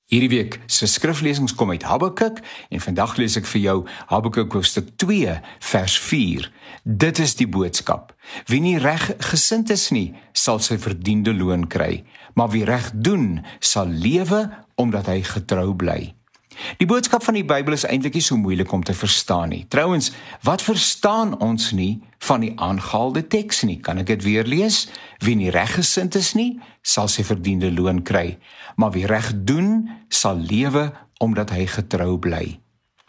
Hierdie week se skriflesings kom uit Habakuk en vandag lees ek vir jou Habakuk hoofstuk 2 vers 4. Dit is die boodskap. Wie nie reg gesind is nie, sal sy verdiende loon kry, maar wie reg doen, sal lewe omdat hy getrou bly. Die boodskap van die Bybel is eintlik nie so moeilik om te verstaan nie. Trouwens, wat verstaan ons nie van die aangehaalde teks nie? Kan ek dit weer lees? Wie nie reggesind is nie, sal sy verdiende loon kry, maar wie reg doen, sal lewe omdat hy getrou bly.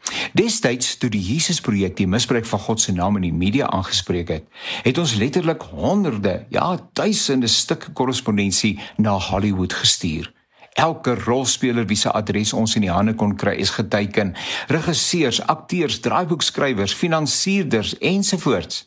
Destyds, toe die Jesus-projek die misbruik van God se naam in die media aangespreek het ons letterlik honderde, duisende stukke korrespondensie na Hollywood gestuur. Elke rolspeler wie se adres ons in die hande kon kry is geteken, regisseurs, akteurs, draaiboekskrywers, finansierders ensovoorts.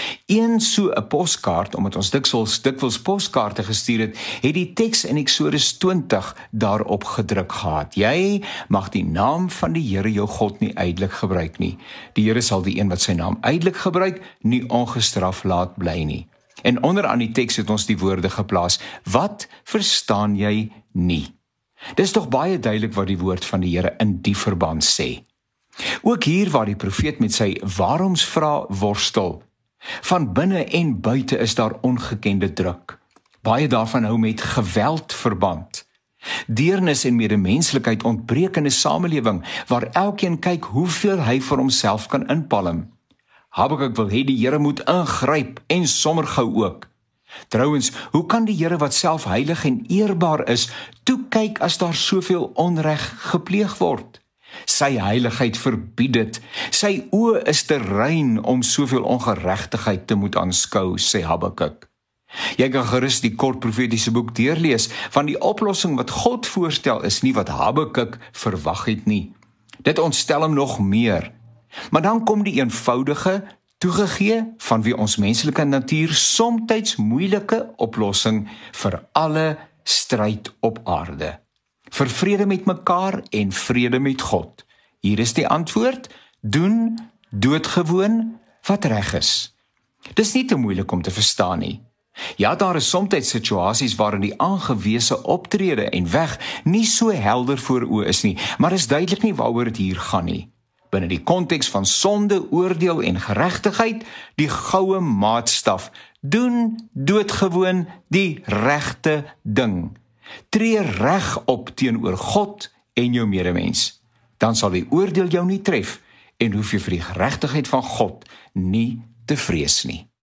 Een so 'n poskaart, omdat ons dikwels poskaarte gestuur het die teks in Eksodus 20 daarop gedruk gehad. Jy mag die naam van die Here jou God nie ydelik gebruik nie. Die Here sal die een wat sy naam ydelik gebruik, nie ongestraf laat bly nie. En onderaan die teks het ons die woorde geplaas, wat verstaan jy nie? Dis tog baie duidelik wat die woord van die Here in die verband sê. Ook hier waar die profeet met sy waaromsvra worstel, van binne en buite is daar ongekende druk. Baie daarvan hou met geweld verband. Deernis en medemenslikheid ontbreek in 'n samelewing waar elkeen kyk hoeveel hy vir homself kan inpalm. Habakuk wil hê die Here moet ingryp en sommer gou ook. Trouwens, hoe kan die Here wat self heilig en eerbaar is, toekyk as daar soveel onreg gepleeg word? Sy heiligheid verbied dit. Sy oë is te rein om soveel ongeregtigheid te moet aanskou, sê Habakuk. Jy kan gerus die kort profetiese boek deurlees, van die oplossing wat God voorstel is nie wat Habakuk verwag het nie. Dit ontstel hom nog meer. Maar dan kom die eenvoudige, toegegee van wie ons menslike natuur somtyds moeilike oplossing vir alle stryd op aarde. Vir vrede met mekaar en vrede met God. Hier is die antwoord, doen doodgewoon wat reg is. Dis nie te moeilik om te verstaan nie. Ja, daar is soms situasies waarin die aangewese optrede en weg nie so helder voor oë is nie, maar is duidelik nie waaroor dit hier gaan nie. Binne die konteks van sonde, oordeel en geregtigheid, die goue maatstaf, doen doodgewoon die regte ding. Tree reg op teenoor God en jou medemens. Dan sal die oordeel jou nie tref en hoef jy vir die geregtigheid van God nie te vrees nie.